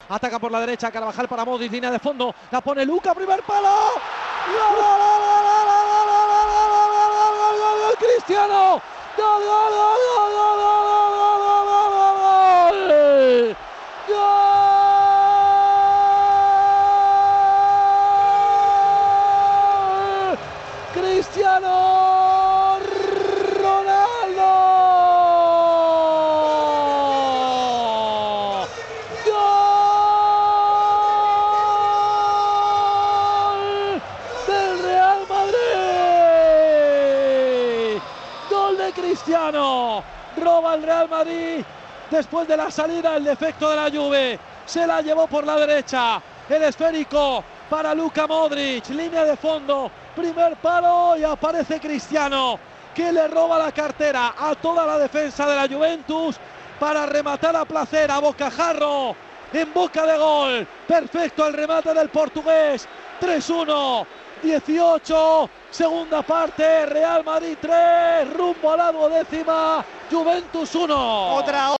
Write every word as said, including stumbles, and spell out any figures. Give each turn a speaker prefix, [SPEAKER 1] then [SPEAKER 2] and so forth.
[SPEAKER 1] ataca por la derecha, Carvajal para Modric, línea de fondo, la pone Luka, primer palo. ¡Gol, gol, gol, gol, gol, gol, gol, gol, gol, Cristiano! ¡Gol, gol, gol, gol, gol, gol, gol, gol, gol! Cristiano Ronaldo. Gol del Real Madrid. Gol de Cristiano. Roba el Real Madrid después de la salida, el defecto de la Juve. Se la llevó por la derecha. El esférico para Luka Modric, línea de fondo, primer palo y aparece Cristiano, que le roba la cartera a toda la defensa de la Juventus para rematar a placer, a bocajarro, en boca de gol. Perfecto el remate del portugués. tres uno, dieciocho, segunda parte, Real Madrid tres, rumbo a la duodécima, Juventus uno.
[SPEAKER 2] Otra